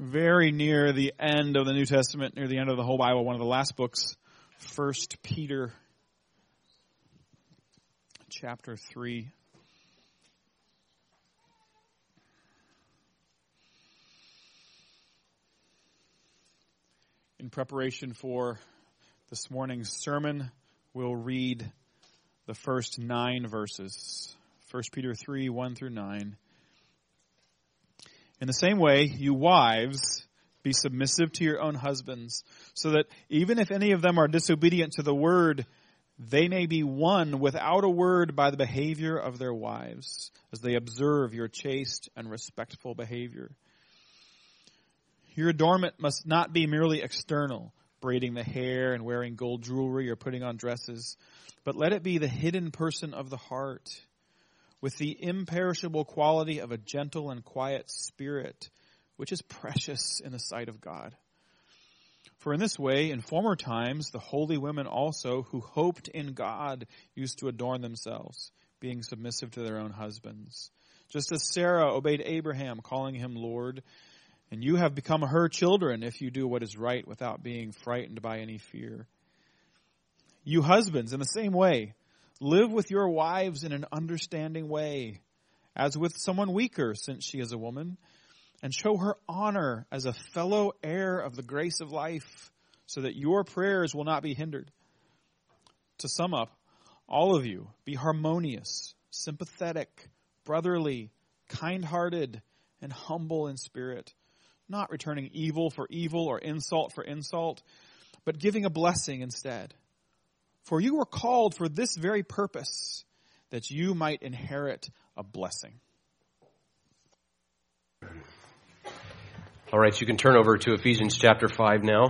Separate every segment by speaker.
Speaker 1: very near the end of the New Testament, near the end of the whole Bible, one of the last books, 1 Peter chapter 3. In preparation for this morning's sermon, we'll read the first 9 verses. 1 Peter 3, 1 through 9. In the same way, you wives, be submissive to your own husbands, so that even if any of them are disobedient to the word, they may be won without a word by the behavior of their wives, as they observe your chaste and respectful behavior. Your adornment must not be merely external, braiding the hair and wearing gold jewelry or putting on dresses, but let it be the hidden person of the heart, with the imperishable quality of a gentle and quiet spirit, which is precious in the sight of God. For in this way, in former times, the holy women also, who hoped in God, used to adorn themselves, being submissive to their own husbands. Just as Sarah obeyed Abraham, calling him Lord, and you have become her children if you do what is right without being frightened by any fear. You husbands, in the same way, live with your wives in an understanding way, as with someone weaker, since she is a woman, and show her honor as a fellow heir of the grace of life, so that your prayers will not be hindered. To sum up, all of you, be harmonious, sympathetic, brotherly, kind-hearted, and humble in spirit, not returning evil for evil or insult for insult, but giving a blessing instead. For you were called for this very purpose, that you might inherit a blessing.
Speaker 2: All right, you can turn over to Ephesians chapter 5 now.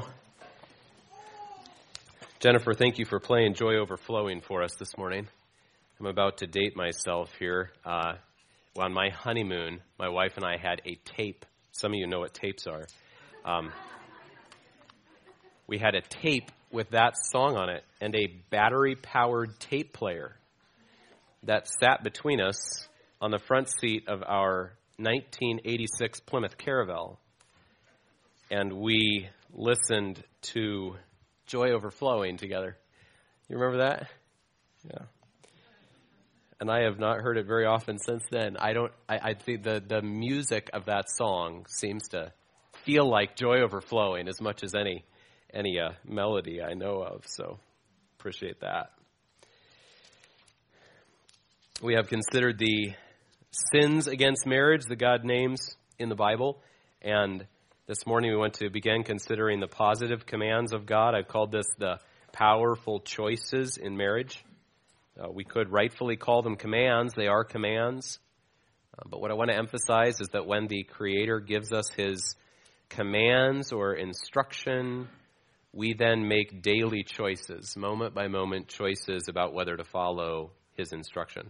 Speaker 2: Jennifer, thank you for playing Joy Overflowing for us this morning. I'm about to date myself here. On my honeymoon, my wife and I had a tape. Some of you know what tapes are. We had a tape with that song on it and a battery-powered tape player that sat between us on the front seat of our 1986 Plymouth Caravelle. And we listened to Joy Overflowing together. You remember that? Yeah. And I have not heard it very often since then. I think the music of that song seems to feel like Joy Overflowing as much as any melody I know of. So appreciate that. We have considered the sins against marriage that God names in the Bible. And this morning we want to begin considering the positive commands of God. I've called this the powerful choices in marriage. We could rightfully call them commands. They are commands. But what I want to emphasize is that when the Creator gives us His commands or instruction, we then make daily choices, moment-by-moment choices about whether to follow His instruction.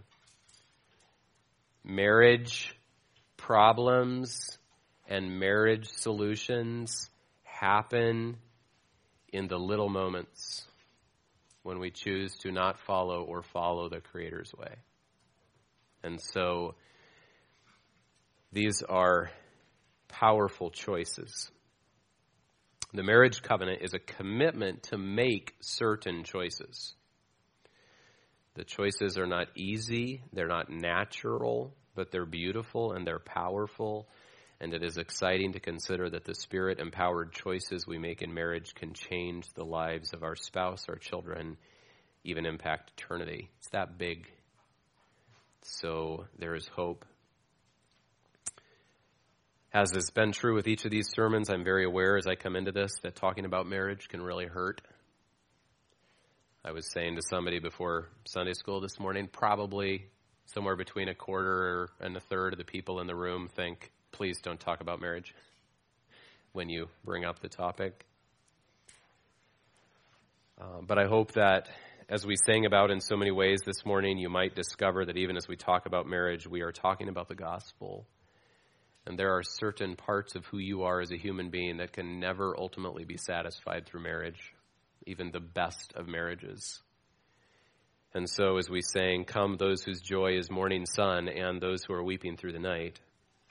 Speaker 2: Marriage problems and marriage solutions happen in the little moments when we choose to not follow or follow the Creator's way. And so these are powerful choices. The marriage covenant is a commitment to make certain choices. The choices are not easy, they're not natural, but they're beautiful and they're powerful. And it is exciting to consider that the Spirit-empowered choices we make in marriage can change the lives of our spouse, our children, even impact eternity. It's that big. So there is hope. As has been true with each of these sermons, I'm very aware as I come into this that talking about marriage can really hurt. I was saying to somebody before Sunday school this morning, probably somewhere between a quarter and a third of the people in the room think, please don't talk about marriage when you bring up the topic. But I hope that as we sang about in so many ways this morning, you might discover that even as we talk about marriage, we are talking about the gospel. And there are certain parts of who you are as a human being that can never ultimately be satisfied through marriage, even the best of marriages. And so as we sang, come those whose joy is morning sun and those who are weeping through the night,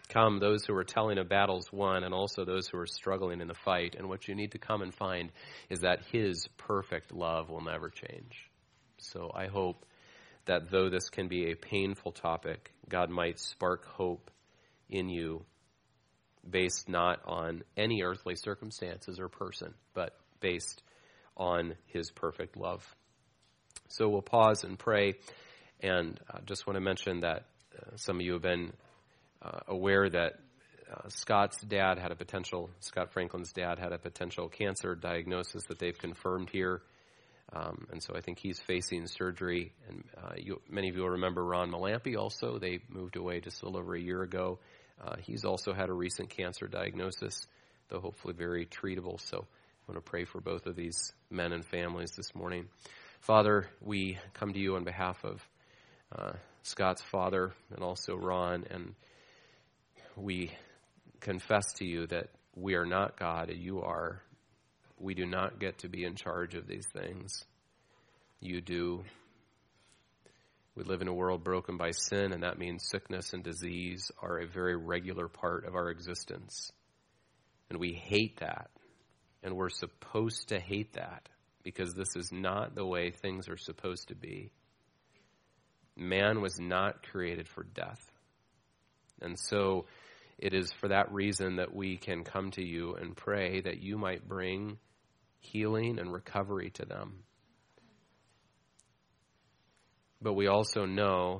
Speaker 2: Come, those who are telling of battles won, and also those who are struggling in the fight. And what you need to come and find is that his perfect love will never change. So I hope that though this can be a painful topic, God might spark hope in you based not on any earthly circumstances or person, but based on his perfect love. So we'll pause and pray, and I just want to mention that some of you have been aware that Scott Franklin's dad had a potential cancer diagnosis that they've confirmed here. And so I think he's facing surgery. And many of you will remember Ron Malampy also. They moved away just a little over a year ago. He's also had a recent cancer diagnosis, though hopefully very treatable. So I want to pray for both of these men and families this morning. Father, we come to you on behalf of Scott's father and also Ron, and we confess to you that we are not God, you are. We do not get to be in charge of these things. You do. We live in a world broken by sin, and that means sickness and disease are a very regular part of our existence. And we hate that. And we're supposed to hate that because this is not the way things are supposed to be. Man was not created for death. And so it is for that reason that we can come to you and pray that you might bring healing and recovery to them. But we also know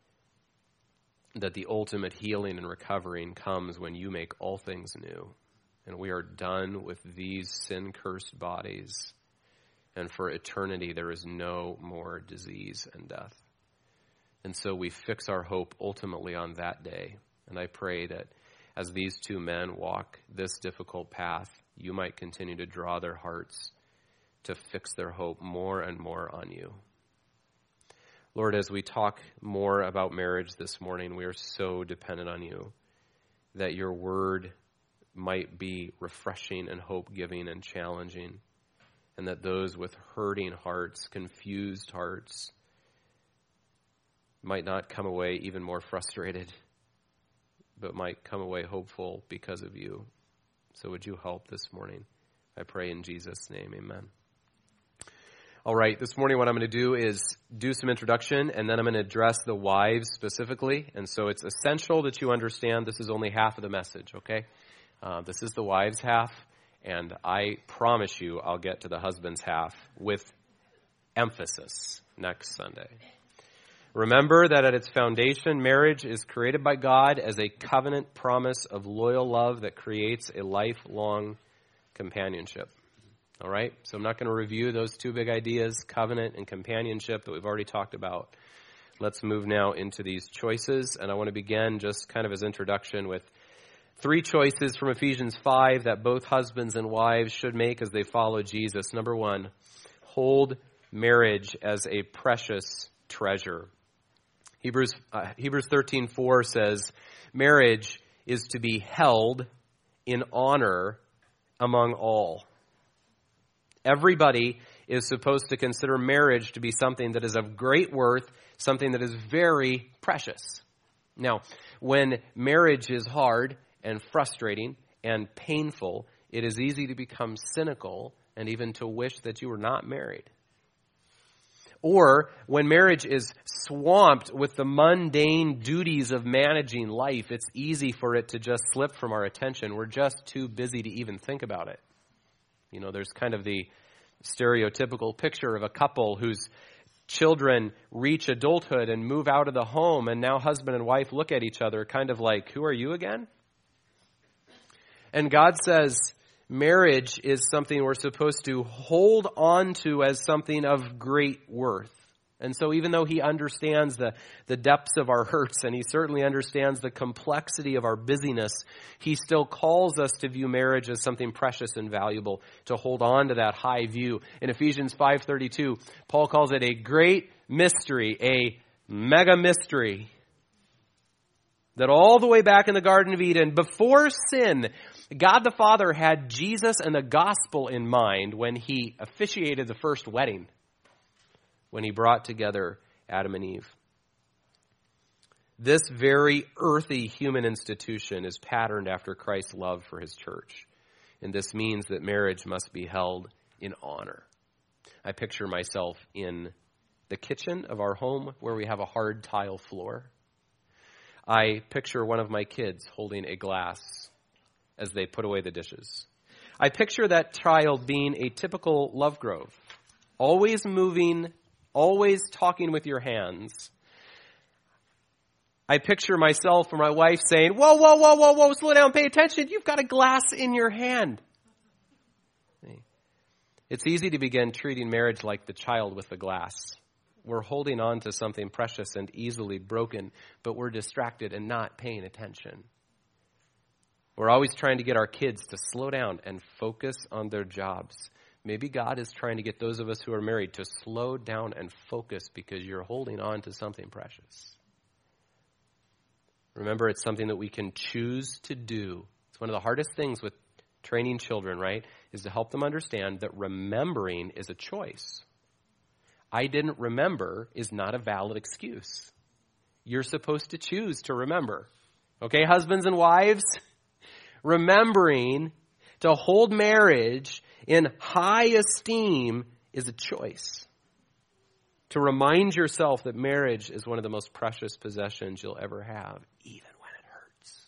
Speaker 2: that the ultimate healing and recovering comes when you make all things new. And we are done with these sin-cursed bodies. And for eternity, there is no more disease and death. And so we fix our hope ultimately on that day. And I pray that as these two men walk this difficult path, you might continue to draw their hearts to fix their hope more and more on you. Lord, as we talk more about marriage this morning, we are so dependent on you that your word might be refreshing and hope-giving and challenging, and that those with hurting hearts, confused hearts, might not come away even more frustrated, but might come away hopeful because of you. So would you help this morning? I pray in Jesus' name, amen. All right, this morning what I'm going to do is do some introduction, and then I'm going to address the wives specifically. And so it's essential that you understand this is only half of the message, okay? This is the wives' half, and I promise you I'll get to the husband's half with emphasis next Sunday. Remember that at its foundation, marriage is created by God as a covenant promise of loyal love that creates a lifelong companionship. All right? So I'm not going to review those two big ideas, covenant and companionship, that we've already talked about. Let's move now into these choices. And I want to begin just kind of as introduction with 3 choices from Ephesians 5 that both husbands and wives should make as they follow Jesus. Number 1, hold marriage as a precious treasure. Hebrews 13:4 says, marriage is to be held in honor among all. Everybody is supposed to consider marriage to be something that is of great worth, something that is very precious. Now, when marriage is hard and frustrating and painful, it is easy to become cynical and even to wish that you were not married. Or when marriage is swamped with the mundane duties of managing life, it's easy for it to just slip from our attention. We're just too busy to even think about it. You know, there's kind of the stereotypical picture of a couple whose children reach adulthood and move out of the home, and now husband and wife look at each other kind of like, who are you again? And God says marriage is something we're supposed to hold on to as something of great worth. And so even though he understands the depths of our hurts, and he certainly understands the complexity of our busyness, he still calls us to view marriage as something precious and valuable, to hold on to that high view. In Ephesians 5:32, Paul calls it a great mystery, a mega mystery, that all the way back in the Garden of Eden, before sin, God the Father had Jesus and the gospel in mind when he officiated the first wedding, when he brought together Adam and Eve. This very earthy human institution is patterned after Christ's love for his church. And this means that marriage must be held in honor. I picture myself in the kitchen of our home where we have a hard tile floor. I picture one of my kids holding a glass as they put away the dishes. I picture that child being a typical Lovegrove, always moving, always talking with your hands. I picture myself or my wife saying, whoa, slow down, pay attention. You've got a glass in your hand. It's easy to begin treating marriage like the child with the glass. We're holding on to something precious and easily broken, but we're distracted and not paying attention. We're always trying to get our kids to slow down and focus on their jobs. Maybe God is trying to get those of us who are married to slow down and focus because you're holding on to something precious. Remember, it's something that we can choose to do. It's one of the hardest things with training children, right, is to help them understand that remembering is a choice. I didn't remember is not a valid excuse. You're supposed to choose to remember. Okay, husbands and wives? Remembering to hold marriage in high esteem is a choice. To remind yourself that marriage is one of the most precious possessions you'll ever have, even when it hurts.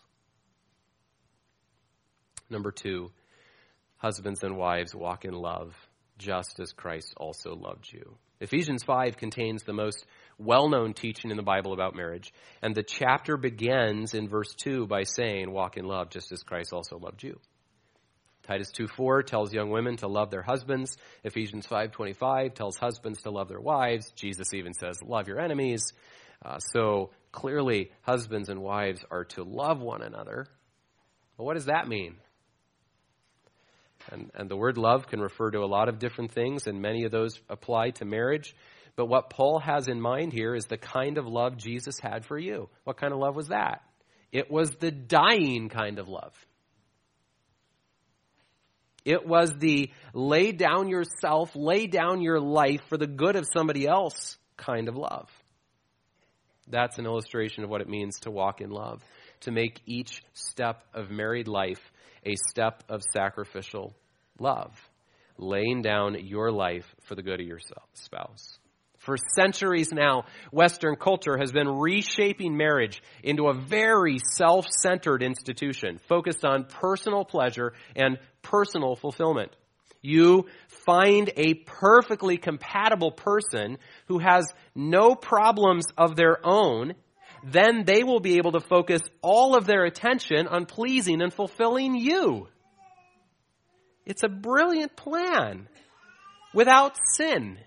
Speaker 2: Number 2, husbands and wives walk in love, just as Christ also loved you. Ephesians 5 contains the most well-known teaching in the Bible about marriage, and the chapter begins in verse 2 by saying, walk in love, just as Christ also loved you. Titus 2:4 tells young women to love their husbands. Ephesians 5:25 tells husbands to love their wives. Jesus even says, love your enemies. So clearly, husbands and wives are to love one another. But what does that mean? And the word love can refer to a lot of different things, and many of those apply to marriage. But what Paul has in mind here is the kind of love Jesus had for you. What kind of love was that? It was the dying kind of love. It was the lay down yourself, lay down your life for the good of somebody else kind of love. That's an illustration of what it means to walk in love, to make each step of married life a step of sacrificial love, laying down your life for the good of your spouse. For centuries now, Western culture has been reshaping marriage into a very self-centered institution focused on personal pleasure and personal fulfillment. You find a perfectly compatible person who has no problems of their own, then they will be able to focus all of their attention on pleasing and fulfilling you. It's a brilliant plan without sin.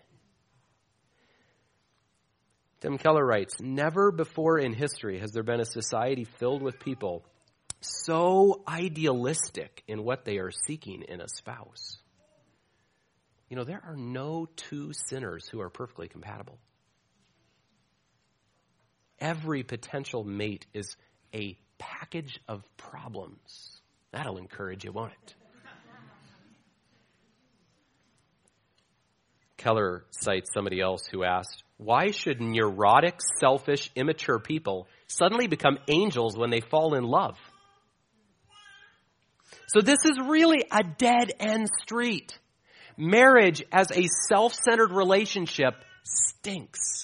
Speaker 2: Tim Keller writes, never before in history has there been a society filled with people so idealistic in what they are seeking in a spouse. You know, there are no two sinners who are perfectly compatible. Every potential mate is a package of problems. That'll encourage you, won't it? Keller cites somebody else who asked, why should neurotic, selfish, immature people suddenly become angels when they fall in love? So this is really a dead-end street. Marriage as a self-centered relationship stinks.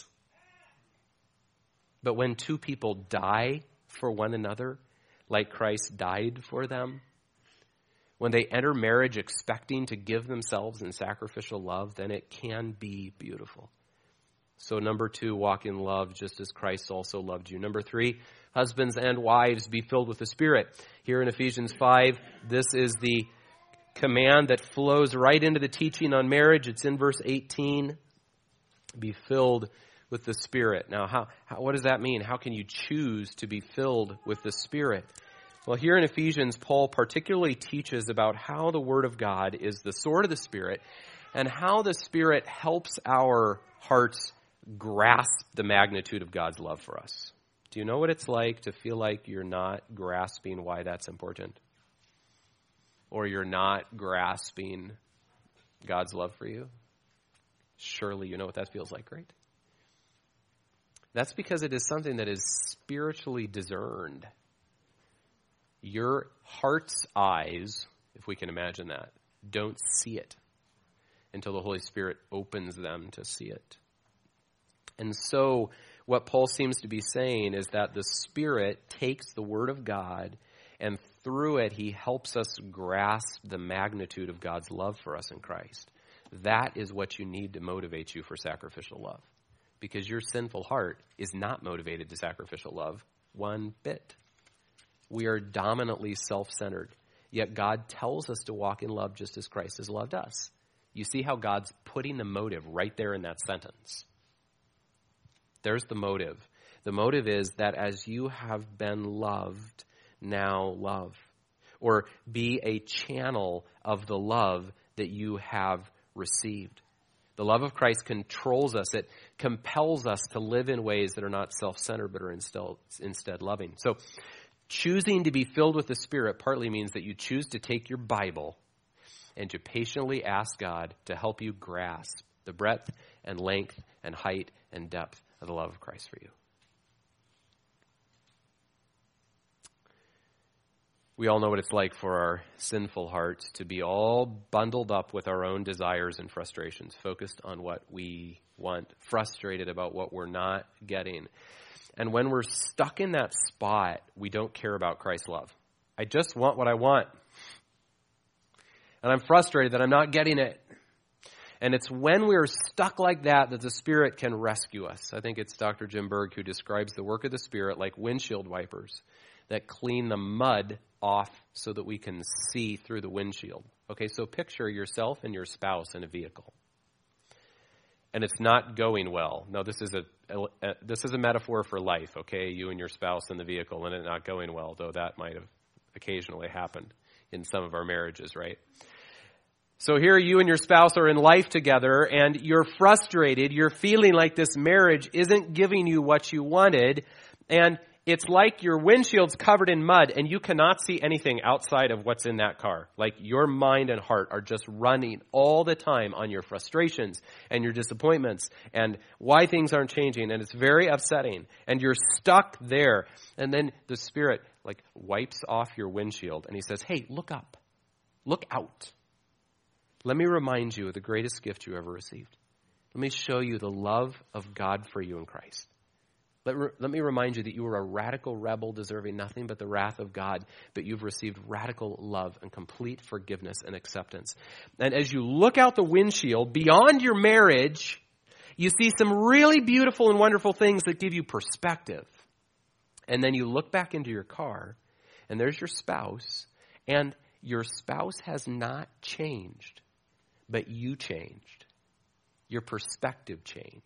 Speaker 2: But when two people die for one another, like Christ died for them, when they enter marriage expecting to give themselves in sacrificial love, then it can be beautiful. So number 2, walk in love just as Christ also loved you. Number 3, husbands and wives, be filled with the Spirit. Here in Ephesians 5, this is the command that flows right into the teaching on marriage. It's in verse 18. Be filled with the Spirit. Now, what does that mean? How can you choose to be filled with the Spirit? Well, here in Ephesians, Paul particularly teaches about how the Word of God is the sword of the Spirit and how the Spirit helps our hearts grasp the magnitude of God's love for us. Do you know what it's like to feel like you're not grasping why that's important? Or you're not grasping God's love for you? Surely you know what that feels like, right? That's because it is something that is spiritually discerned. Your heart's eyes, if we can imagine that, don't see it until the Holy Spirit opens them to see it. And so what Paul seems to be saying is that the Spirit takes the Word of God, and through it he helps us grasp the magnitude of God's love for us in Christ. That is what you need to motivate you for sacrificial love, because your sinful heart is not motivated to sacrificial love one bit. We are dominantly self-centered, yet God tells us to walk in love just as Christ has loved us. You see how God's putting the motive right there in that sentence. There's the motive. The motive is that as you have been loved, now love. Or be a channel of the love that you have received. The love of Christ controls us. It compels us to live in ways that are not self-centered but are instead loving. So choosing to be filled with the Spirit partly means that you choose to take your Bible and to patiently ask God to help you grasp the breadth and length and height and depth of the love of Christ for you. We all know what it's like for our sinful hearts to be all bundled up with our own desires and frustrations, focused on what we want, frustrated about what we're not getting. And when we're stuck in that spot, we don't care about Christ's love. I just want what I want. And I'm frustrated that I'm not getting it. And it's when we're stuck like that that the Spirit can rescue us. I think it's Dr. Jim Berg who describes the work of the Spirit like windshield wipers that clean the mud off so that we can see through the windshield. Okay, so picture yourself and your spouse in a vehicle. And it's not going well. No, this is a metaphor for life, okay? You and your spouse in the vehicle and it not going well, though that might have occasionally happened in some of our marriages, right? So here you and your spouse are in life together and you're frustrated. You're feeling like this marriage isn't giving you what you wanted. And it's like your windshield's covered in mud and you cannot see anything outside of what's in that car. Like your mind and heart are just running all the time on your frustrations and your disappointments and why things aren't changing. And it's very upsetting. And you're stuck there. And then the Spirit like wipes off your windshield and he says, hey, look up. Look out. Let me remind you of the greatest gift you ever received. Let me show you the love of God for you in Christ. Let me remind you that you were a radical rebel deserving nothing but the wrath of God, but you've received radical love and complete forgiveness and acceptance. And as you look out the windshield beyond your marriage, you see some really beautiful and wonderful things that give you perspective. And then you look back into your car, and there's your spouse, and your spouse has not changed, but you changed. Your perspective changed.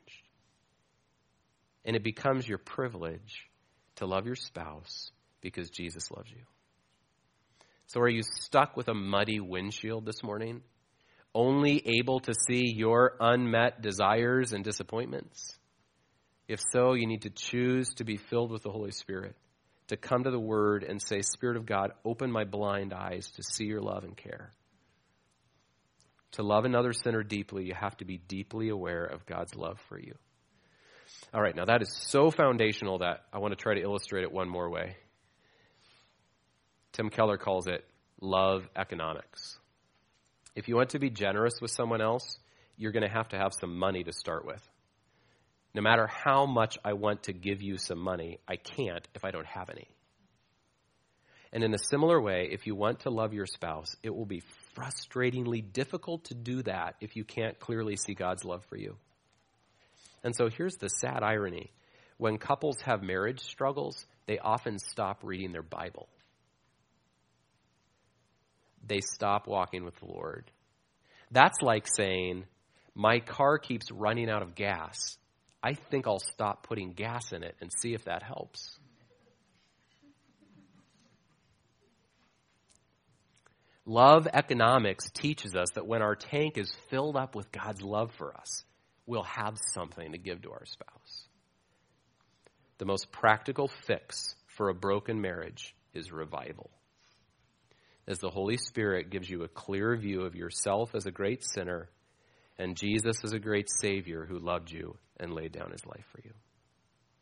Speaker 2: And it becomes your privilege to love your spouse because Jesus loves you. So are you stuck with a muddy windshield this morning, only able to see your unmet desires and disappointments? If so, you need to choose to be filled with the Holy Spirit, to come to the Word and say, Spirit of God, open my blind eyes to see your love and care. To love another sinner deeply, you have to be deeply aware of God's love for you. All right, now that is so foundational that I want to try to illustrate it one more way. Tim Keller calls it love economics. If you want to be generous with someone else, you're going to have some money to start with. No matter how much I want to give you some money, I can't if I don't have any. And in a similar way, if you want to love your spouse, it will be frustratingly difficult to do that if you can't clearly see God's love for you. And so here's the sad irony. When couples have marriage struggles, they often stop reading their Bible. They stop walking with the Lord. That's like saying, my car keeps running out of gas. I think I'll stop putting gas in it and see if that helps. Love economics teaches us that when our tank is filled up with God's love for us, we'll have something to give to our spouse. The most practical fix for a broken marriage is revival. As the Holy Spirit gives you a clear view of yourself as a great sinner and Jesus as a great Savior who loved you and laid down his life for you.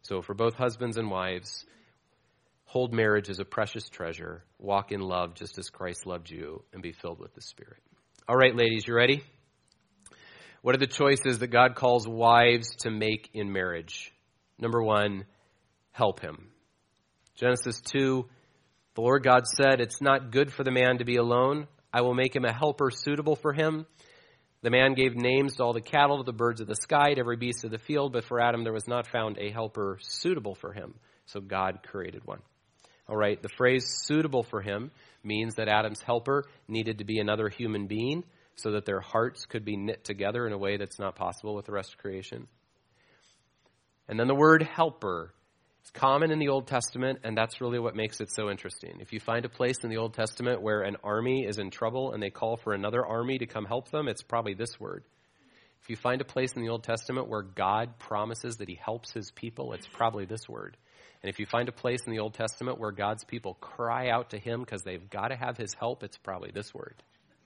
Speaker 2: So for both husbands and wives, hold marriage as a precious treasure. Walk in love just as Christ loved you, and be filled with the Spirit. All right, ladies, you ready? What are the choices that God calls wives to make in marriage? Number one, help him. Genesis 2, the Lord God said, "It's not good for the man to be alone. I will make him a helper suitable for him." The man gave names to all the cattle, to the birds of the sky, to every beast of the field, but for Adam there was not found a helper suitable for him. So God created one. All right, the phrase suitable for him means that Adam's helper needed to be another human being so that their hearts could be knit together in a way that's not possible with the rest of creation. And then the word helper is common in the Old Testament, and that's really what makes it so interesting. If you find a place in the Old Testament where an army is in trouble and they call for another army to come help them, it's probably this word. If you find a place in the Old Testament where God promises that he helps his people, it's probably this word. And if you find a place in the Old Testament where God's people cry out to him because they've got to have his help, it's probably this word.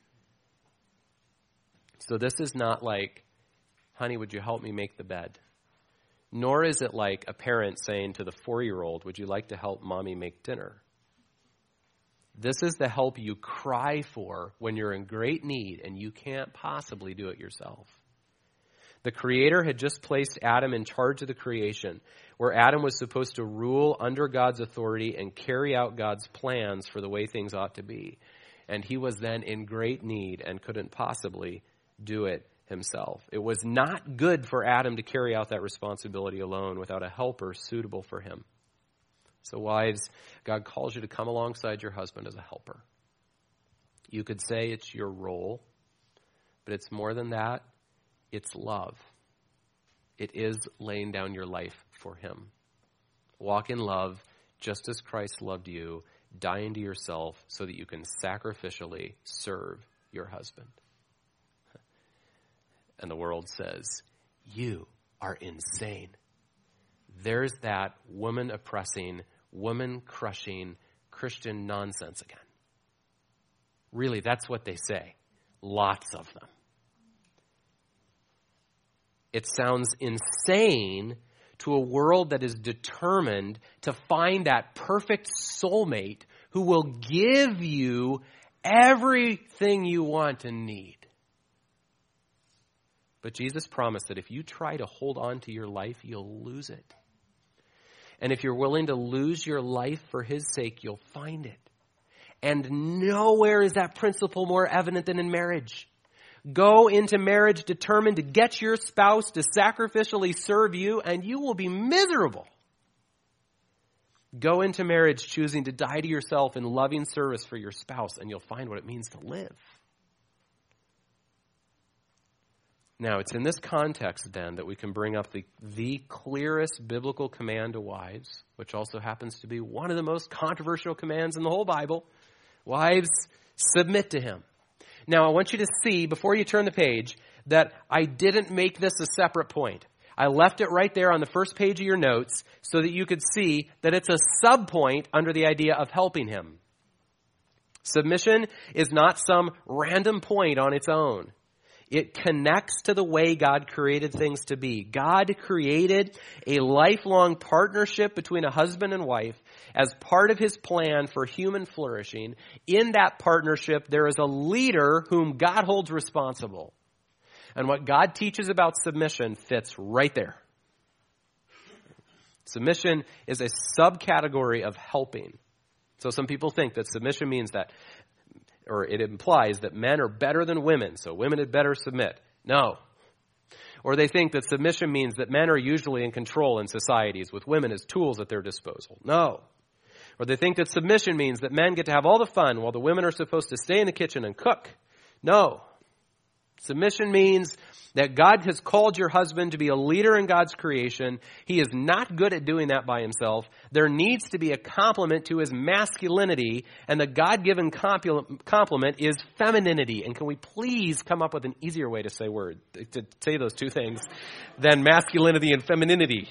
Speaker 2: So this is not like, "Honey, would you help me make the bed?" Nor is it like a parent saying to the 4-year-old, "Would you like to help mommy make dinner?" This is the help you cry for when you're in great need and you can't possibly do it yourself. The Creator had just placed Adam in charge of the creation, where Adam was supposed to rule under God's authority and carry out God's plans for the way things ought to be. And he was then in great need and couldn't possibly do it himself. It was not good for Adam to carry out that responsibility alone without a helper suitable for him. So wives, God calls you to come alongside your husband as a helper. You could say it's your role, but it's more than that. It's love. It is laying down your life for him. Walk in love just as Christ loved you, dying to yourself so that you can sacrificially serve your husband. And the world says, "You are insane." There's that woman-oppressing, woman-crushing Christian nonsense again. Really, that's what they say. Lots of them. It sounds insane to a world that is determined to find that perfect soulmate who will give you everything you want and need. But Jesus promised that if you try to hold on to your life, you'll lose it. And if you're willing to lose your life for his sake, you'll find it. And nowhere is that principle more evident than in marriage. Go into marriage determined to get your spouse to sacrificially serve you, and you will be miserable. Go into marriage choosing to die to yourself in loving service for your spouse, and you'll find what it means to live. Now, it's in this context, then, that we can bring up the clearest biblical command to wives, which also happens to be one of the most controversial commands in the whole Bible. Wives, submit to him. Now, I want you to see, before you turn the page, that I didn't make this a separate point. I left it right there on the first page of your notes so that you could see that it's a subpoint under the idea of helping him. Submission is not some random point on its own. It connects to the way God created things to be. God created a lifelong partnership between a husband and wife as part of his plan for human flourishing. In that partnership, there is a leader whom God holds responsible. And what God teaches about submission fits right there. Submission is a subcategory of helping. So some people think that submission means that, or it implies that men are better than women, so women had better submit. No. Or they think that submission means that men are usually in control in societies with women as tools at their disposal. No. Or they think that submission means that men get to have all the fun while the women are supposed to stay in the kitchen and cook. No. Submission means that God has called your husband to be a leader in God's creation. He is not good at doing that by himself. There needs to be a complement to his masculinity, and the God-given complement is femininity. And can we please come up with an easier way to say those two things than masculinity and femininity?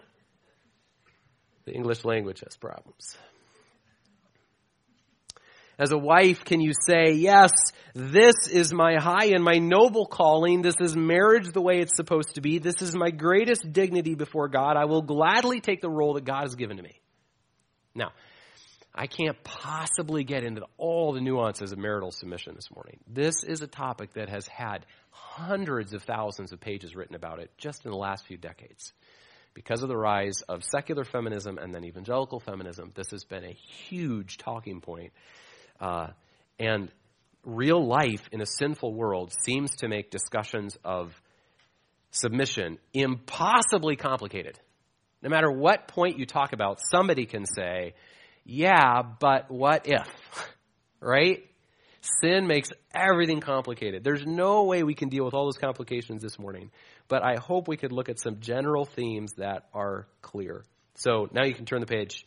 Speaker 2: The English language has problems. As a wife, can you say, yes, this is my high and my noble calling. This is marriage the way it's supposed to be. This is my greatest dignity before God. I will gladly take the role that God has given to me. Now, I can't possibly get into all the nuances of marital submission this morning. This is a topic that has had hundreds of thousands of pages written about it just in the last few decades. Because of the rise of secular feminism and then evangelical feminism, this has been a huge talking point. And real life in a sinful world seems to make discussions of submission impossibly complicated. No matter what point you talk about, somebody can say, yeah, but what if? Right? Sin makes everything complicated. There's no way we can deal with all those complications this morning. But I hope we could look at some general themes that are clear. So now you can turn the page.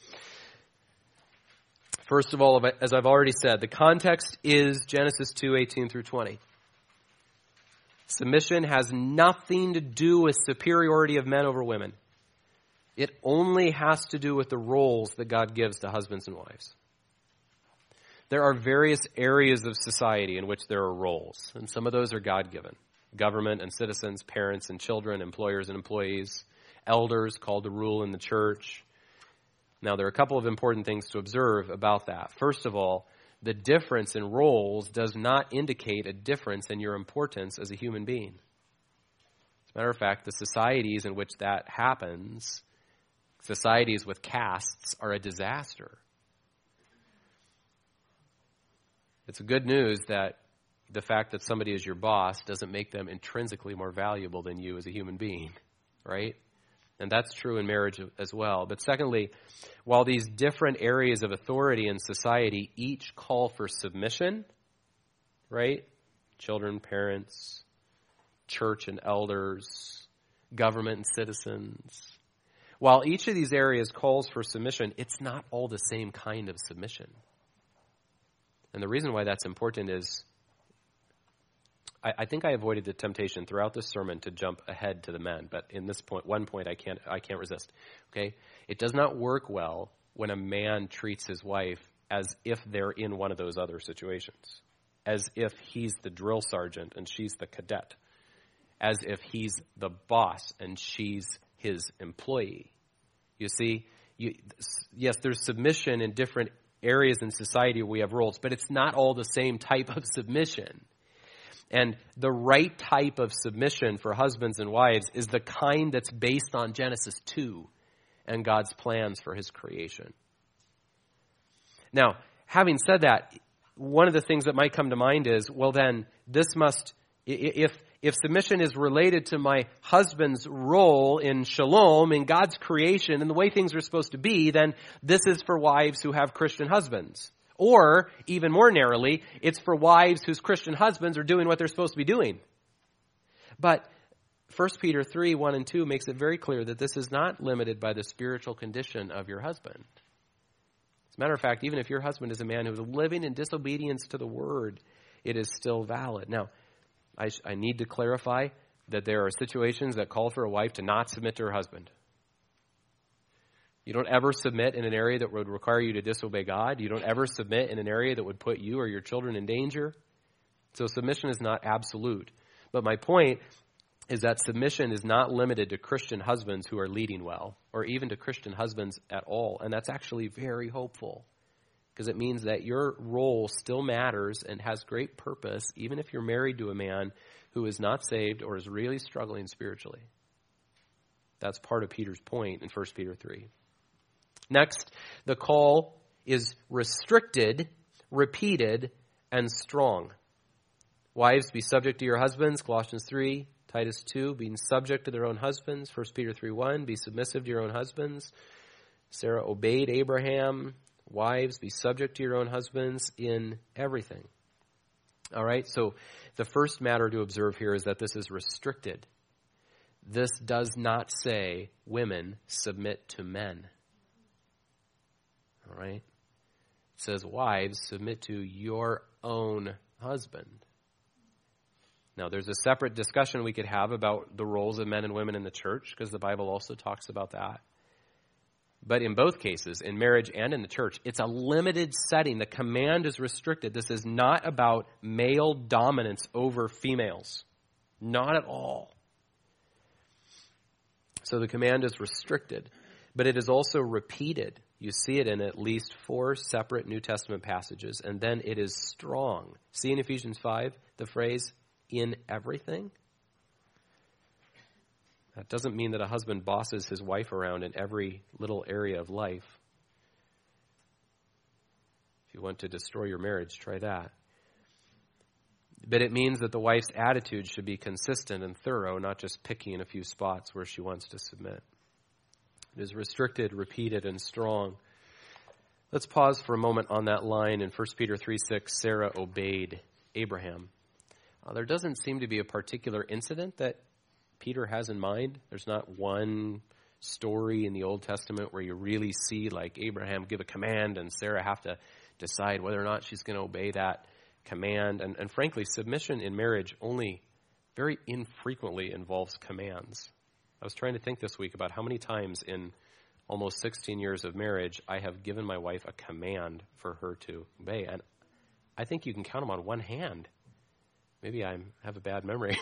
Speaker 2: First of all, as I've already said, the context is Genesis 2:18 through 20. Submission has nothing to do with superiority of men over women. It only has to do with the roles that God gives to husbands and wives. There are various areas of society in which there are roles, and some of those are God-given. Government and citizens, parents and children, employers and employees, elders called to rule in the church. Now, there are a couple of important things to observe about that. First of all, the difference in roles does not indicate a difference in your importance as a human being. As a matter of fact, the societies in which that happens, societies with castes, are a disaster. It's good news that the fact that somebody is your boss doesn't make them intrinsically more valuable than you as a human being, right? And that's true in marriage as well. But secondly, while these different areas of authority in society each call for submission, right? Children, parents, church and elders, government and citizens. While each of these areas calls for submission, it's not all the same kind of submission. And the reason why that's important is I think I avoided the temptation throughout this sermon to jump ahead to the men, but in this point, one point I can't resist. Okay? It does not work well when a man treats his wife as if they're in one of those other situations, as if he's the drill sergeant and she's the cadet, as if he's the boss and she's his employee. You see, yes, there's submission in different areas in society where we have roles, but it's not all the same type of submission. And the right type of submission for husbands and wives is the kind that's based on Genesis 2 and God's plans for his creation. Now, having said that, one of the things that might come to mind is, well then, this must, if submission is related to my husband's role in shalom, in God's creation, and the way things are supposed to be, then this is for wives who have Christian husbands. Or, even more narrowly, it's for wives whose Christian husbands are doing what they're supposed to be doing. But 1 Peter 3, 1 and 2 makes it very clear that this is not limited by the spiritual condition of your husband. As a matter of fact, even if your husband is a man who is living in disobedience to the word, it is still valid. Now, I need to clarify that there are situations that call for a wife to not submit to her husband. You don't ever submit in an area that would require you to disobey God. You don't ever submit in an area that would put you or your children in danger. So submission is not absolute. But my point is that submission is not limited to Christian husbands who are leading well, or even to Christian husbands at all. And that's actually very hopeful, because it means that your role still matters and has great purpose, even if you're married to a man who is not saved or is really struggling spiritually. That's part of Peter's point in 1 Peter 3. Next, the call is restricted, repeated, and strong. Wives, be subject to your husbands, Colossians 3, Titus 2, being subject to their own husbands, 1 Peter 3:1, be submissive to your own husbands. Sarah obeyed Abraham. Wives, be subject to your own husbands in everything. All right, so the first matter to observe here is that this is restricted. This does not say women submit to men. All right? It says, wives, submit to your own husband. Now, there's a separate discussion we could have about the roles of men and women in the church, because the Bible also talks about that. But in both cases, in marriage and in the church, it's a limited setting. The command is restricted. This is not about male dominance over females. Not at all. So the command is restricted, but it is also repeated. You see it in at least 4 separate New Testament passages, and then it is strong. See in Ephesians 5 the phrase, in everything? That doesn't mean that a husband bosses his wife around in every little area of life. If you want to destroy your marriage, try that. But it means that the wife's attitude should be consistent and thorough, not just picky in a few spots where she wants to submit. It is restricted, repeated, and strong. Let's pause for a moment on that line in 1 Peter 3:6, Sarah obeyed Abraham. There doesn't seem to be a particular incident that Peter has in mind. There's not one story in the Old Testament where you really see like Abraham give a command and Sarah have to decide whether or not she's going to obey that command. And frankly, submission in marriage only very infrequently involves commands. I was trying to think this week about how many times in almost 16 years of marriage I have given my wife a command for her to obey. And I think you can count them on one hand. Maybe I have a bad memory.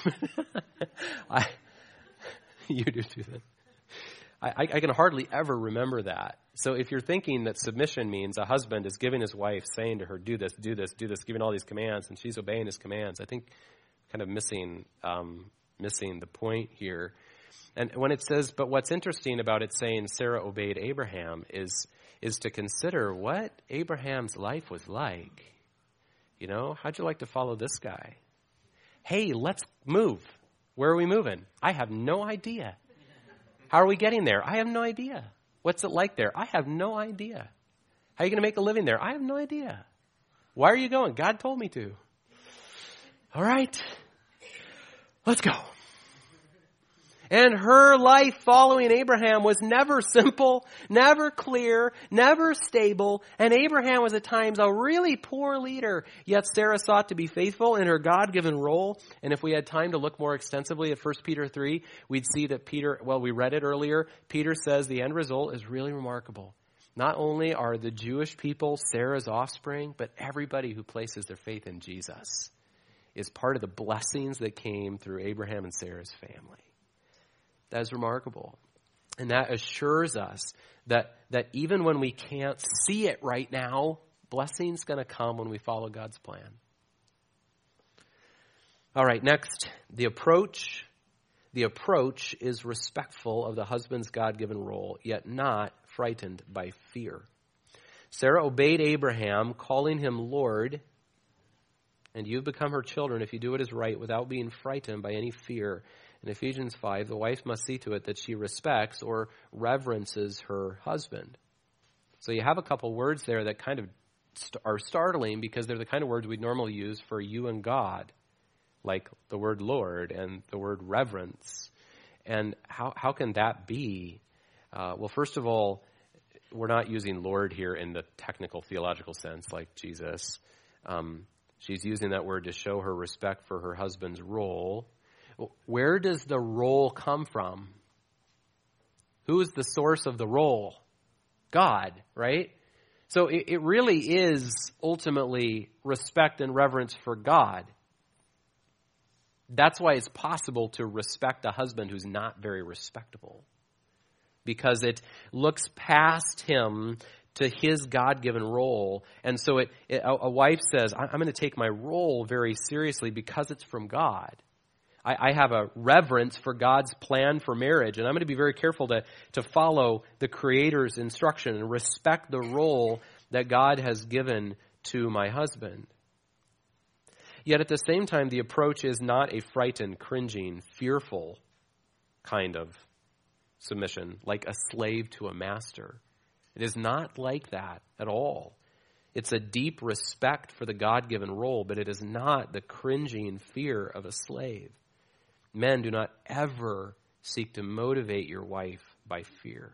Speaker 2: You do too then. I can hardly ever remember that. So if you're thinking that submission means a husband is giving his wife, saying to her, do this, do this, do this, giving all these commands, and she's obeying his commands, I think kind of missing the point here. And when it says, but what's interesting about it saying Sarah obeyed Abraham is to consider what Abraham's life was like. You know, how'd you like to follow this guy? Hey, let's move. Where are we moving? I have no idea. How are we getting there? I have no idea. What's it like there? I have no idea. How are you going to make a living there? I have no idea. Why are you going? God told me to. All right. Let's go. And her life following Abraham was never simple, never clear, never stable. And Abraham was at times a really poor leader. Yet Sarah sought to be faithful in her God-given role. And if we had time to look more extensively at 1 Peter 3, we'd see that we read it earlier. Peter says the end result is really remarkable. Not only are the Jewish people Sarah's offspring, but everybody who places their faith in Jesus is part of the blessings that came through Abraham and Sarah's family. That is remarkable. And that assures us that even when we can't see it right now, blessing's going to come when we follow God's plan. All right, next, the approach. The approach is respectful of the husband's God-given role, yet not frightened by fear. Sarah obeyed Abraham, calling him Lord, and you've become her children if you do what is right without being frightened by any fear. In Ephesians 5, the wife must see to it that she respects or reverences her husband. So you have a couple words there that kind of are startling because they're the kind of words we'd normally use for you and God, like the word Lord and the word reverence. And how can that be? Well, first of all, we're not using Lord here in the technical theological sense like Jesus. She's using that word to show her respect for her husband's role. Where does the role come from? Who is the source of the role? God, right? So it really is ultimately respect and reverence for God. That's why it's possible to respect a husband who's not very respectable. Because it looks past him to his God-given role. And so a wife says, I'm going to take my role very seriously because it's from God. I have a reverence for God's plan for marriage, and I'm going to be very careful to follow the Creator's instruction and respect the role that God has given to my husband. Yet at the same time, the approach is not a frightened, cringing, fearful kind of submission, like a slave to a master. It is not like that at all. It's a deep respect for the God-given role, but it is not the cringing fear of a slave. Men, do not ever seek to motivate your wife by fear.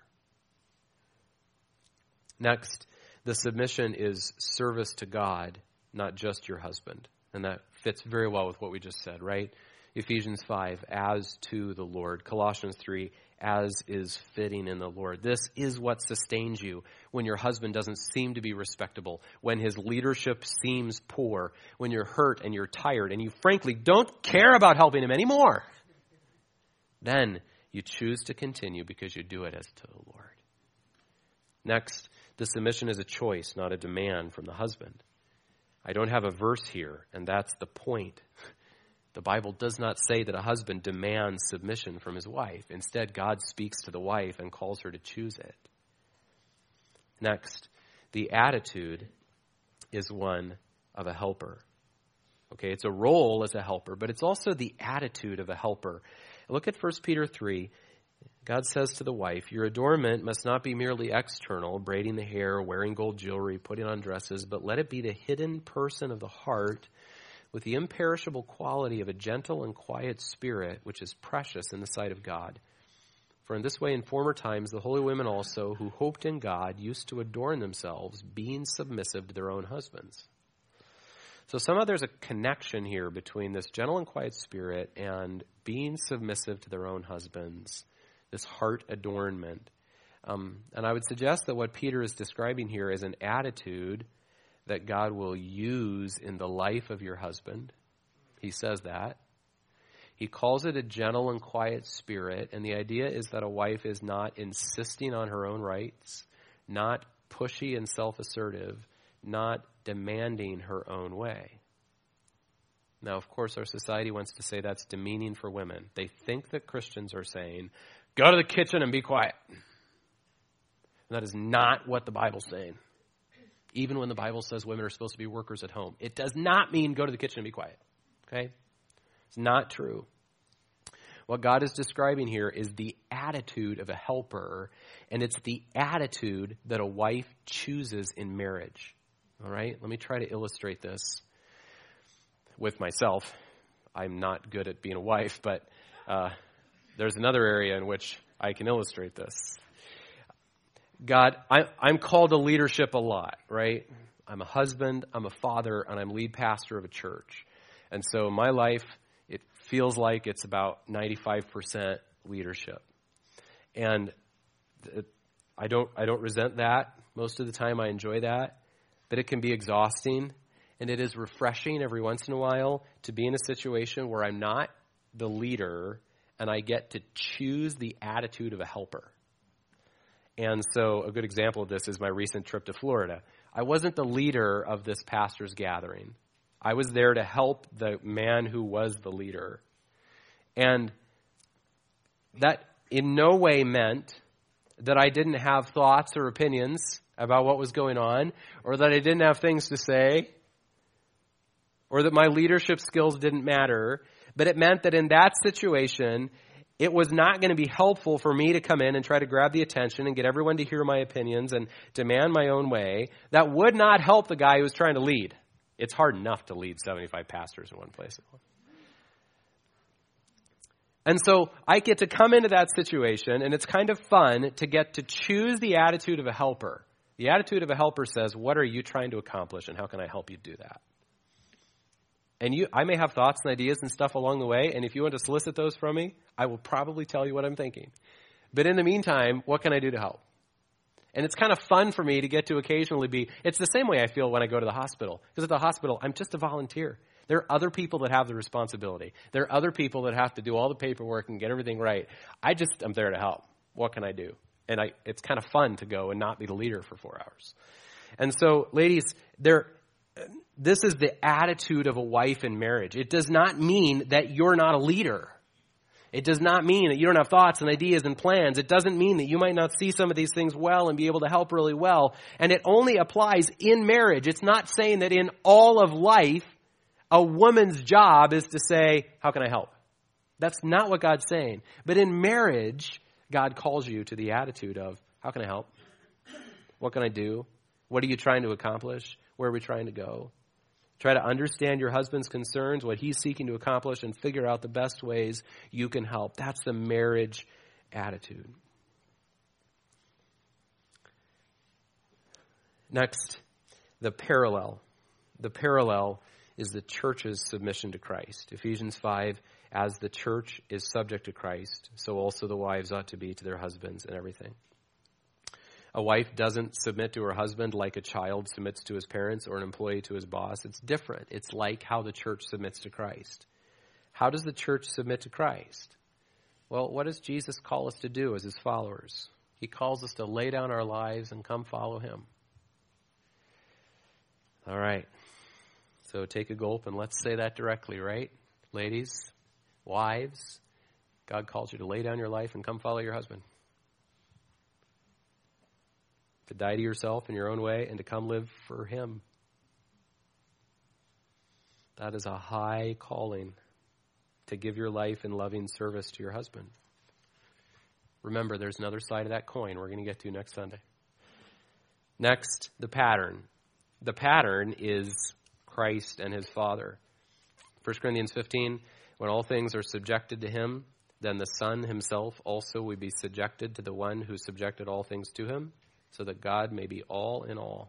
Speaker 2: Next, the submission is service to God, not just your husband. And that fits very well with what we just said, right? Ephesians 5, as to the Lord. Colossians 3, as is fitting in the Lord. This is what sustains you when your husband doesn't seem to be respectable, when his leadership seems poor, when you're hurt and you're tired and you frankly don't care about helping him anymore. Then you choose to continue because you do it as to the Lord. Next, the submission is a choice, not a demand from the husband. I don't have a verse here, and that's the point. The Bible does not say that a husband demands submission from his wife. Instead, God speaks to the wife and calls her to choose it. Next, the attitude is one of a helper. Okay, it's a role as a helper, but it's also the attitude of a helper. Look at 1 Peter 3. God says to the wife, your adornment must not be merely external, braiding the hair, wearing gold jewelry, putting on dresses, but let it be the hidden person of the heart, with the imperishable quality of a gentle and quiet spirit, which is precious in the sight of God. For in this way, in former times, the holy women also, who hoped in God, used to adorn themselves, being submissive to their own husbands. So somehow there's a connection here between this gentle and quiet spirit and being submissive to their own husbands, this heart adornment. And I would suggest that what Peter is describing here is an attitude that God will use in the life of your husband. He says that. He calls it a gentle and quiet spirit, and the idea is that a wife is not insisting on her own rights, not pushy and self-assertive, not demanding her own way. Now, of course, our society wants to say that's demeaning for women. They think that Christians are saying, go to the kitchen and be quiet. And that is not what the Bible's saying. Even when the Bible says women are supposed to be workers at home, it does not mean go to the kitchen and be quiet. Okay? It's not true. What God is describing here is the attitude of a helper, and it's the attitude that a wife chooses in marriage. All right? Let me try to illustrate this with myself. I'm not good at being a wife, but there's another area in which I can illustrate this. God, I'm called to leadership a lot, right? I'm a husband, I'm a father, and I'm lead pastor of a church. And so my life, it feels like it's about 95% leadership. And I don't resent that. Most of the time I enjoy that. But it can be exhausting. And it is refreshing every once in a while to be in a situation where I'm not the leader and I get to choose the attitude of a helper. And so a good example of this is my recent trip to Florida. I wasn't the leader of this pastor's gathering. I was there to help the man who was the leader. And that in no way meant that I didn't have thoughts or opinions about what was going on, or that I didn't have things to say, or that my leadership skills didn't matter. But it meant that in that situation, it was not going to be helpful for me to come in and try to grab the attention and get everyone to hear my opinions and demand my own way. That would not help the guy who was trying to lead. It's hard enough to lead 75 pastors in one place. And so I get to come into that situation, and it's kind of fun to get to choose the attitude of a helper. The attitude of a helper says, what are you trying to accomplish, and how can I help you do that? And I may have thoughts and ideas and stuff along the way, and if you want to solicit those from me, I will probably tell you what I'm thinking. But in the meantime, what can I do to help? And it's kind of fun for me to get to occasionally it's the same way I feel when I go to the hospital. Because at the hospital, I'm just a volunteer. There are other people that have the responsibility. There are other people that have to do all the paperwork and get everything right. I'm there to help. What can I do? And it's kind of fun to go and not be the leader for 4 hours. And so, ladies, this is the attitude of a wife in marriage. It does not mean that you're not a leader. It does not mean that you don't have thoughts and ideas and plans. It doesn't mean that you might not see some of these things well and be able to help really well. And it only applies in marriage. It's not saying that in all of life, a woman's job is to say, how can I help? That's not what God's saying. But in marriage, God calls you to the attitude of, how can I help? What can I do? What are you trying to accomplish? Where are we trying to go? Try to understand your husband's concerns, what he's seeking to accomplish, and figure out the best ways you can help. That's the marriage attitude. Next, the parallel. The parallel is the church's submission to Christ. Ephesians 5, as the church is subject to Christ, so also the wives ought to be to their husbands and everything. A wife doesn't submit to her husband like a child submits to his parents or an employee to his boss. It's different. It's like how the church submits to Christ. How does the church submit to Christ? Well, what does Jesus call us to do as his followers? He calls us to lay down our lives and come follow him. All right. So take a gulp and let's say that directly, right? Ladies, wives, God calls you to lay down your life and come follow your husband. To die to yourself in your own way and to come live for him. That is a high calling, to give your life in loving service to your husband. Remember, there's another side of that coin we're going to get to next Sunday. Next, the pattern. The pattern is Christ and his Father. 1 Corinthians 15, when all things are subjected to him, then the Son himself also will be subjected to the one who subjected all things to him, so that God may be all in all.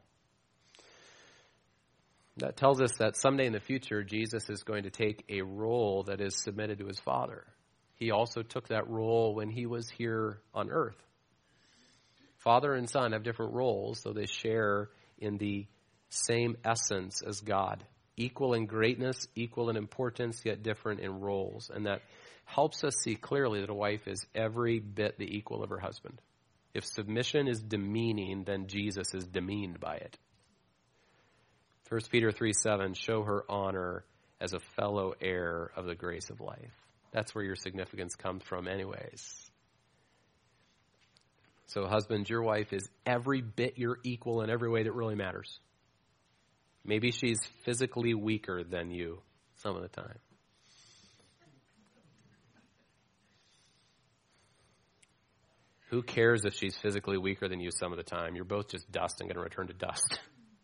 Speaker 2: That tells us that someday in the future, Jesus is going to take a role that is submitted to his Father. He also took that role when he was here on earth. Father and Son have different roles, so they share in the same essence as God. Equal in greatness, equal in importance, yet different in roles. And that helps us see clearly that a wife is every bit the equal of her husband. If submission is demeaning, then Jesus is demeaned by it. 1 Peter 3:7, show her honor as a fellow heir of the grace of life. That's where your significance comes from anyways. So husband, your wife is every bit your equal in every way that really matters. Maybe she's physically weaker than you some of the time. Who cares if she's physically weaker than you some of the time? You're both just dust and going to return to dust.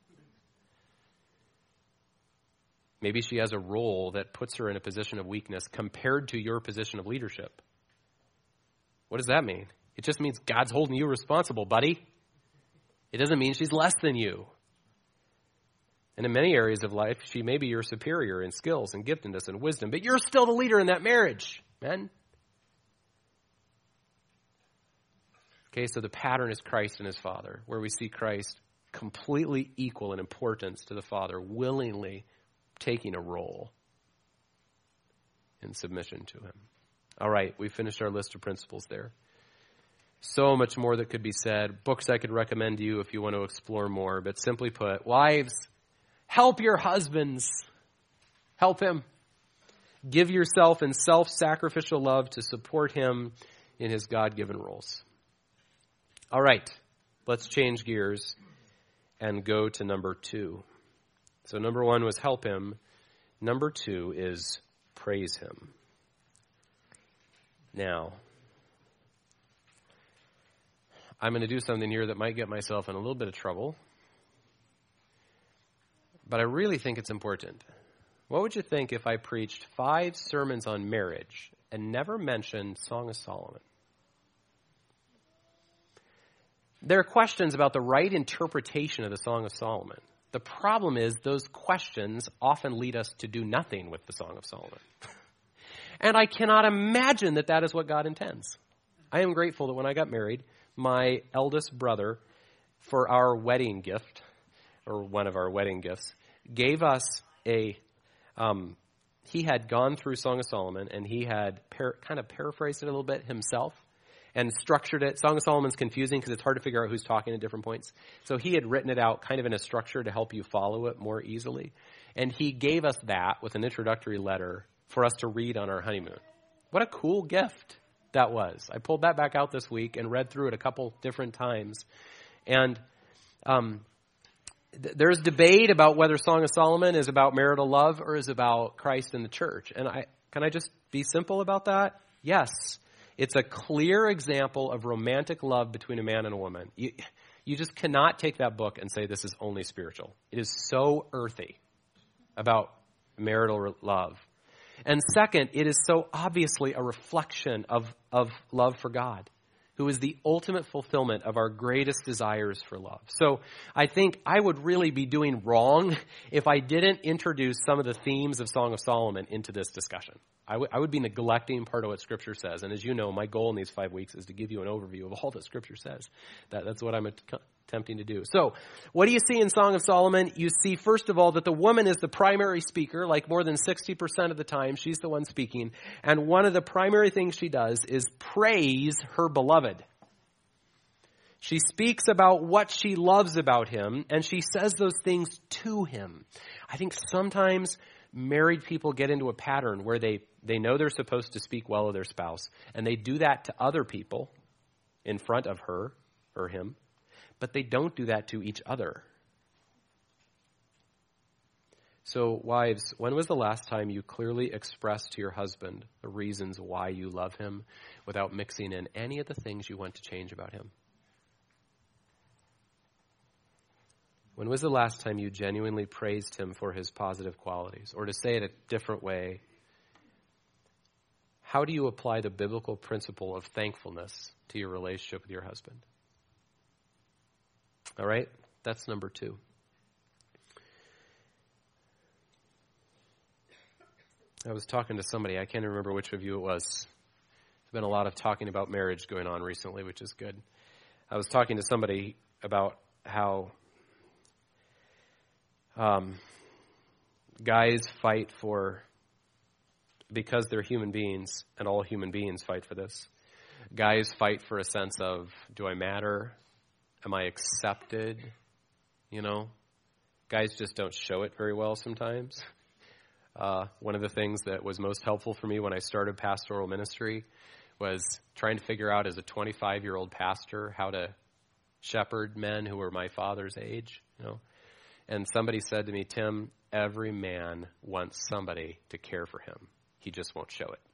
Speaker 2: Maybe she has a role that puts her in a position of weakness compared to your position of leadership. What does that mean? It just means God's holding you responsible, buddy. It doesn't mean she's less than you. And in many areas of life, she may be your superior in skills and giftedness and wisdom, but you're still the leader in that marriage, man. Okay, so the pattern is Christ and his Father, where we see Christ completely equal in importance to the Father, willingly taking a role in submission to him. All right, we finished our list of principles there. So much more that could be said. Books I could recommend to you if you want to explore more. But simply put, wives, help your husbands. Help him. Give yourself in self-sacrificial love to support him in his God-given roles. All right, let's change gears and go to number 2. So number 1 was help him. Number 2 is praise him. Now, I'm going to do something here that might get myself in a little bit of trouble, but I really think it's important. What would you think if I preached 5 sermons on marriage and never mentioned Song of Solomon? There are questions about the right interpretation of the Song of Solomon. The problem is those questions often lead us to do nothing with the Song of Solomon. And I cannot imagine that that is what God intends. I am grateful that when I got married, my eldest brother, for our wedding gift, or one of our wedding gifts, gave us he had gone through Song of Solomon, and he had kind of paraphrased it a little bit himself and structured it. Song of Solomon's confusing because it's hard to figure out who's talking at different points. So he had written it out kind of in a structure to help you follow it more easily. And he gave us that with an introductory letter for us to read on our honeymoon. What a cool gift that was. I pulled that back out this week and read through it a couple different times. And there's debate about whether Song of Solomon is about marital love or is about Christ and the church. And can I just be simple about that? Yes. It's a clear example of romantic love between a man and a woman. You just cannot take that book and say this is only spiritual. It is so earthy about marital love. And second, it is so obviously a reflection of love for God. who is the ultimate fulfillment of our greatest desires for love. So I think I would really be doing wrong if I didn't introduce some of the themes of Song of Solomon into this discussion. I would be neglecting part of what Scripture says. And as you know, my goal in these 5 weeks is to give you an overview of all that Scripture says. That's what I'm attempting to do. So what do you see in Song of Solomon? You see, first of all, that the woman is the primary speaker, like more than 60% of the time. She's the one speaking. And one of the primary things she does is praise her beloved. She speaks about what she loves about him, and she says those things to him. I think sometimes married people get into a pattern where they know they're supposed to speak well of their spouse, and they do that to other people in front of her or him, but they don't do that to each other. So, wives, when was the last time you clearly expressed to your husband the reasons why you love him without mixing in any of the things you want to change about him? When was the last time you genuinely praised him for his positive qualities? Or to say it a different way, how do you apply the biblical principle of thankfulness to your relationship with your husband? All right? That's number 2. I was talking to somebody, I can't remember which of you it was. There's been a lot of talking about marriage going on recently, which is good. I was talking to somebody about how guys fight for, because they're human beings, and all human beings fight for this, guys fight for a sense of, do I matter? Am I accepted? You know? Guys just don't show it very well sometimes. One of the things that was most helpful for me when I started pastoral ministry was trying to figure out as a 25-year-old pastor how to shepherd men who were my father's age, you know. And somebody said to me, Tim, every man wants somebody to care for him. He just won't show it.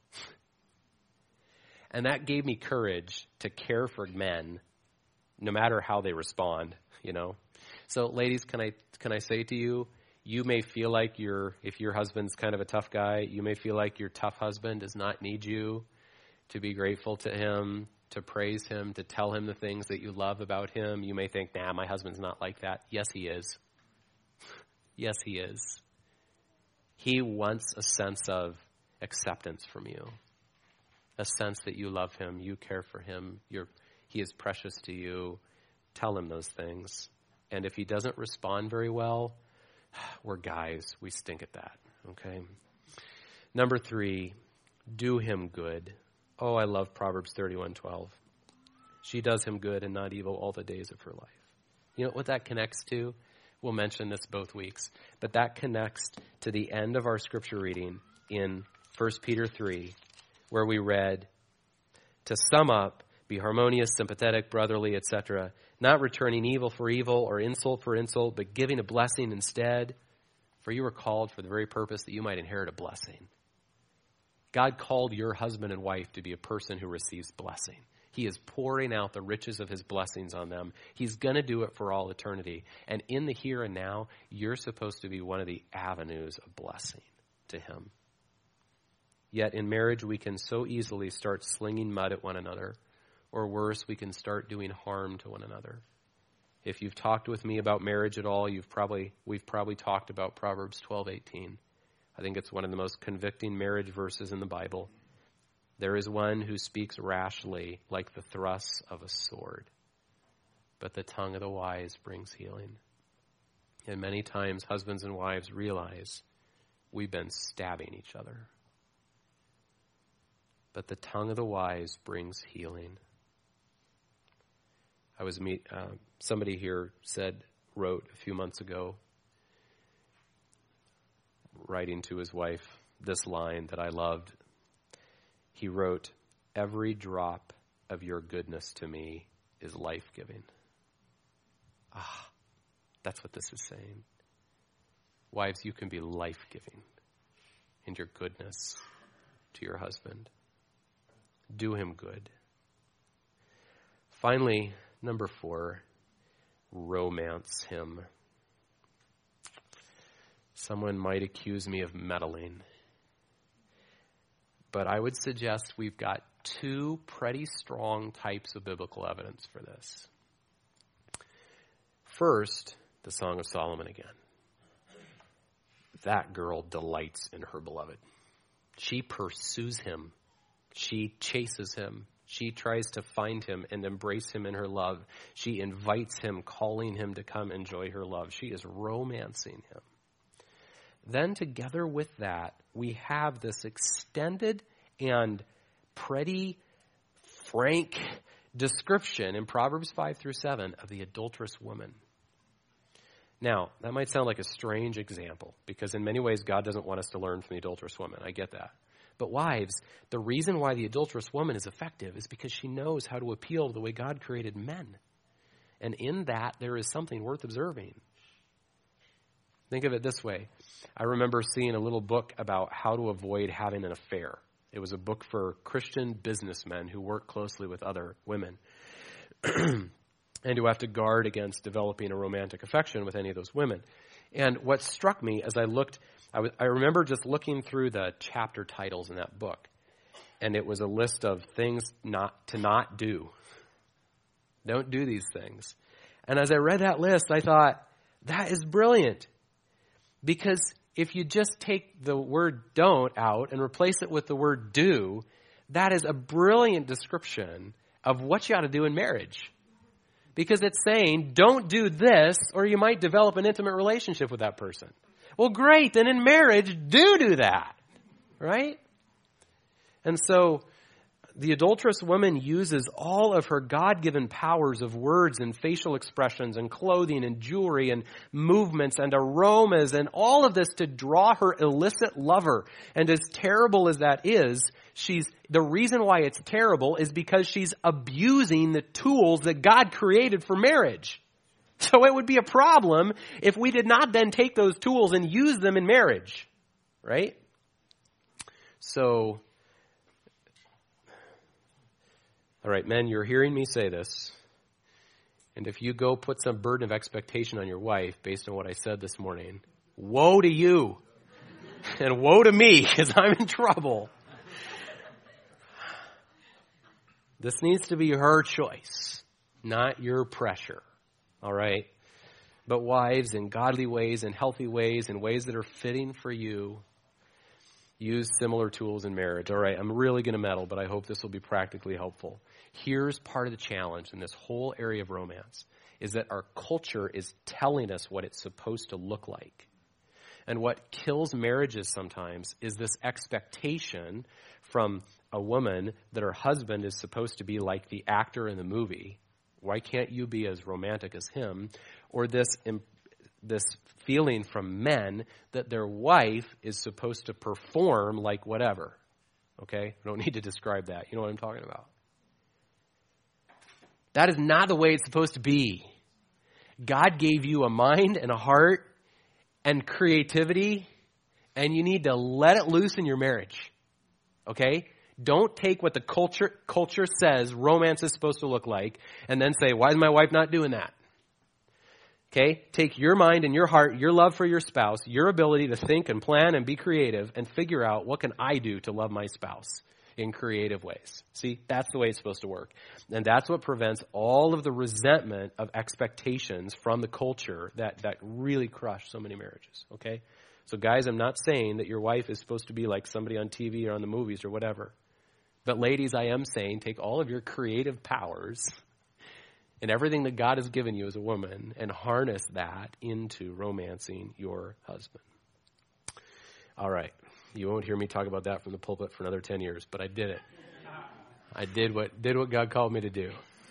Speaker 2: And that gave me courage to care for men no matter how they respond, you know. So ladies, can I say to you, you may feel like if your husband's kind of a tough guy, you may feel like your tough husband does not need you to be grateful to him, to praise him, to tell him the things that you love about him. You may think, nah, my husband's not like that. Yes, he is. Yes, he is. He wants a sense of acceptance from you, a sense that you love him, you care for him, he is precious to you. Tell him those things. And if he doesn't respond very well, we're guys. We stink at that, okay? Number 3, do him good. Oh, I love Proverbs 31:12. She does him good and not evil all the days of her life. You know what that connects to? We'll mention this both weeks. But that connects to the end of our scripture reading in 1 Peter 3, where we read, to sum up, be harmonious, sympathetic, brotherly, etc., not returning evil for evil or insult for insult, but giving a blessing instead. For you were called for the very purpose that you might inherit a blessing. God called your husband and wife to be a person who receives blessing. He is pouring out the riches of his blessings on them. He's going to do it for all eternity. And in the here and now, you're supposed to be one of the avenues of blessing to him. Yet in marriage, we can so easily start slinging mud at one another. Or worse, we can start doing harm to one another. If you've talked with me about marriage at all, we've probably talked about Proverbs 12:18. I think it's one of the most convicting marriage verses in the Bible. There is one who speaks rashly like the thrusts of a sword, but the tongue of the wise brings healing. And many times husbands and wives realize we've been stabbing each other. But the tongue of the wise brings healing. Somebody here wrote a few months ago, writing to his wife, this line that I loved. He wrote, every drop of your goodness to me is life-giving. That's what this is saying. Wives, you can be life-giving in your goodness to your husband. Do him good. Finally, number 4, romance him. Someone might accuse me of meddling, but I would suggest we've got two pretty strong types of biblical evidence for this. First, the Song of Solomon again. That girl delights in her beloved. She pursues him. She chases him. She tries to find him and embrace him in her love. She invites him, calling him to come enjoy her love. She is romancing him. Then together with that, we have this extended and pretty frank description in Proverbs 5-7 of the adulterous woman. Now, that might sound like a strange example, because in many ways God doesn't want us to learn from the adulterous woman. I get that. But wives, the reason why the adulterous woman is effective is because she knows how to appeal to the way God created men. And in that, there is something worth observing. Think of it this way. I remember seeing a little book about how to avoid having an affair. It was a book for Christian businessmen who work closely with other women and who have to guard against developing a romantic affection with any of those women. And what struck me as I looked, I remember just looking through the chapter titles in that book, and it was a list of things not do. Don't do these things. And as I read that list, I thought, that is brilliant. Because if you just take the word don't out and replace it with the word do, that is a brilliant description of what you ought to do in marriage. Because it's saying, don't do this, or you might develop an intimate relationship with that person. Well, great. Then in marriage, do that. Right? And so the adulterous woman uses all of her God-given powers of words and facial expressions and clothing and jewelry and movements and aromas and all of this to draw her illicit lover. And as terrible as that is, the reason why it's terrible is because she's abusing the tools that God created for marriage. So it would be a problem if we did not then take those tools and use them in marriage, right? So, all right, men, you're hearing me say this. And if you go put some burden of expectation on your wife based on what I said this morning, woe to you and woe to me, because I'm in trouble. This needs to be her choice, not your pressure. All right? But wives, in godly ways, in healthy ways, in ways that are fitting for you, use similar tools in marriage. All right, I'm really going to meddle, but I hope this will be practically helpful. Here's part of the challenge in this whole area of romance, is that our culture is telling us what it's supposed to look like. And what kills marriages sometimes is this expectation from a woman that her husband is supposed to be like the actor in the movie. Why can't you be as romantic as him? Or this feeling from men that their wife is supposed to perform like whatever. Okay? I don't need to describe that. You know what I'm talking about. That is not the way it's supposed to be. God gave you a mind and a heart and creativity, and you need to let it loose in your marriage. Okay? Don't take what the culture says romance is supposed to look like and then say, why is my wife not doing that? Okay? Take your mind and your heart, your love for your spouse, your ability to think and plan and be creative, and figure out, what can I do to love my spouse in creative ways? See, that's the way it's supposed to work. And that's what prevents all of the resentment of expectations from the culture that really crush so many marriages. Okay? So guys, I'm not saying that your wife is supposed to be like somebody on TV or on the movies or whatever. But ladies, I am saying, take all of your creative powers and everything that God has given you as a woman and harness that into romancing your husband. All right. You won't hear me talk about that from the pulpit for another 10 years, but I did it. I did what God called me to do.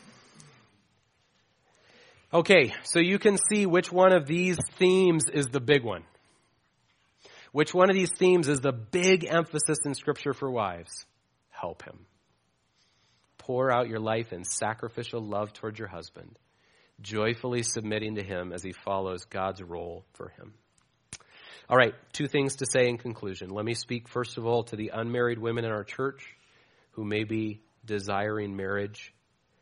Speaker 2: Okay, so you can see which one of these themes is the big one. Which one of these themes is the big emphasis in Scripture for wives? Help him. Pour out your life in sacrificial love towards your husband, joyfully submitting to him as he follows God's role for him. All right, two things to say in conclusion. Let me speak first of all to the unmarried women in our church who may be desiring marriage.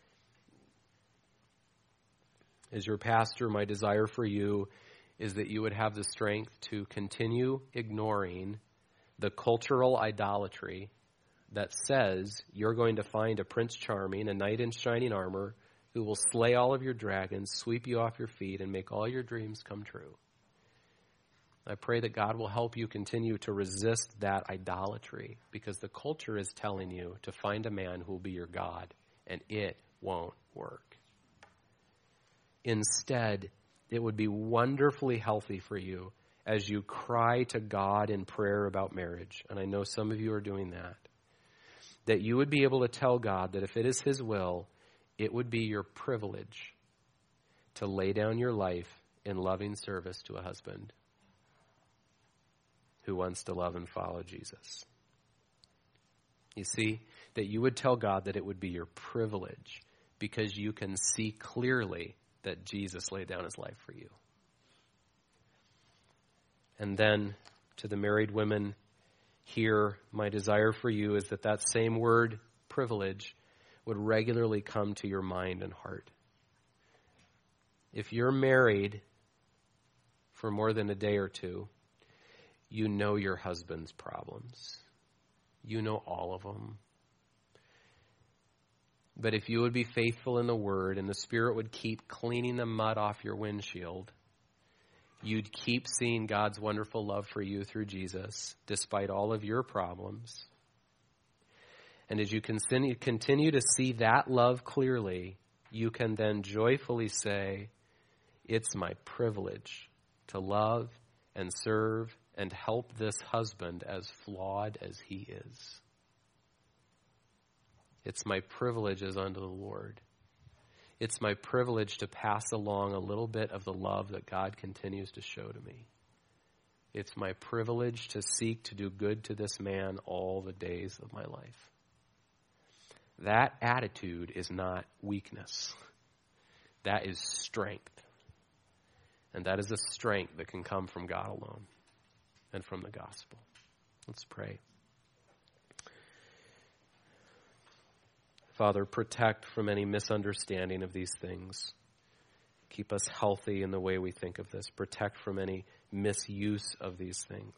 Speaker 2: As your pastor, my desire for you is that you would have the strength to continue ignoring the cultural idolatry that says you're going to find a Prince Charming, a knight in shining armor, who will slay all of your dragons, sweep you off your feet, and make all your dreams come true. I pray that God will help you continue to resist that idolatry, because the culture is telling you to find a man who will be your God, and it won't work. Instead, it would be wonderfully healthy for you as you cry to God in prayer about marriage, and I know some of you are doing that you would be able to tell God that if it is his will, it would be your privilege to lay down your life in loving service to a husband who wants to love and follow Jesus. You see, that you would tell God that it would be your privilege because you can see clearly that Jesus laid down his life for you. And then to the married women here, my desire for you is that that same word, privilege, would regularly come to your mind and heart. If you're married for more than a day or two, you know your husband's problems. You know all of them. But if you would be faithful in the Word and the Spirit would keep cleaning the mud off your windshield, you'd keep seeing God's wonderful love for you through Jesus, despite all of your problems. And as you continue to see that love clearly, you can then joyfully say, it's my privilege to love and serve and help this husband as flawed as he is. It's my privilege as unto the Lord. It's my privilege to pass along a little bit of the love that God continues to show to me. It's my privilege to seek to do good to this man all the days of my life. That attitude is not weakness. That is strength. And that is a strength that can come from God alone and from the gospel. Let's pray. Father, protect from any misunderstanding of these things. Keep us healthy in the way we think of this. Protect from any misuse of these things.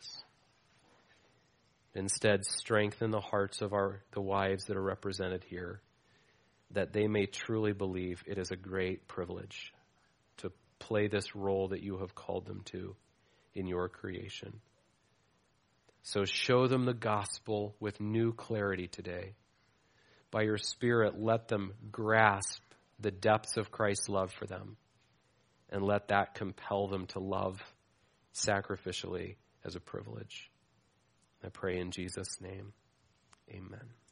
Speaker 2: Instead, strengthen the hearts of the wives that are represented here, that they may truly believe it is a great privilege to play this role that you have called them to in your creation. So show them the gospel with new clarity today. By your Spirit, let them grasp the depths of Christ's love for them, and let that compel them to love sacrificially as a privilege. I pray in Jesus' name, amen.